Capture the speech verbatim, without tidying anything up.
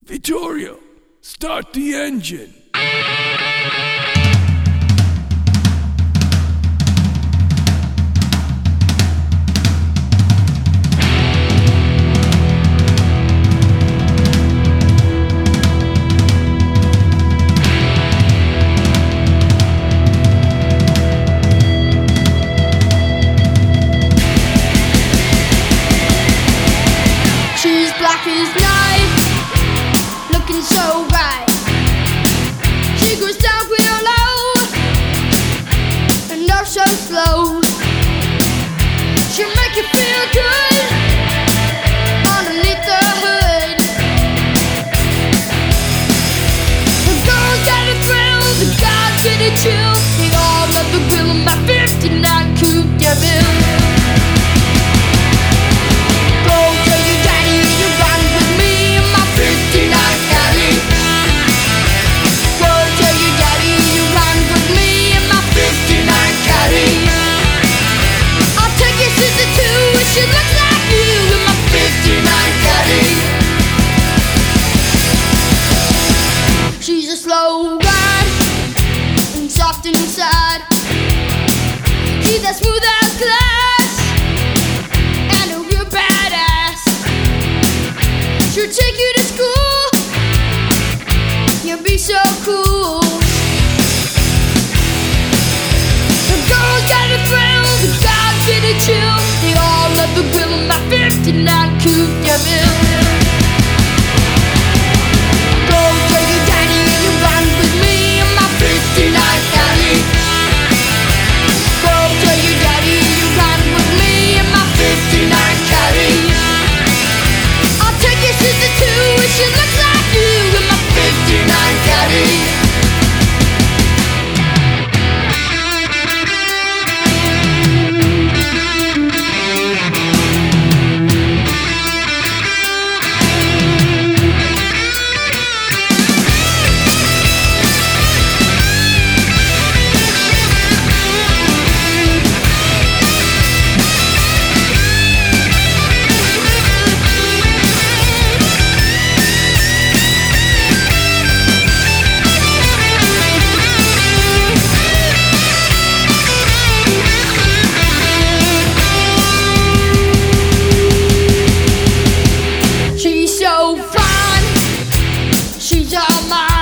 Vittorio, start the engine. She's black as night, looking so bright. She goes down real low and up so slow. She'll make you feel good underneath the hood. The girls got a thrill, the guys get a chill. They all love the grill in my fifty-nine Coupe de Ville. She looks like you in my fifty-nine Caddy. She's a slow ride and soft inside. She's as smooth as glass and a real badass. She'll take you to school, you'll be so cool. The girls got a thrill, the guys get a chill. They all love the grill in my fifty-nine Coupe de Ville. Go tell your daddy you ride with me in my fifty-nine Caddy. Go tell your daddy you ride with me in my fifty-nine Caddy. I'll take your sister too if she looks like you in my fifty-nine Caddy. She's so fine, she's all mine.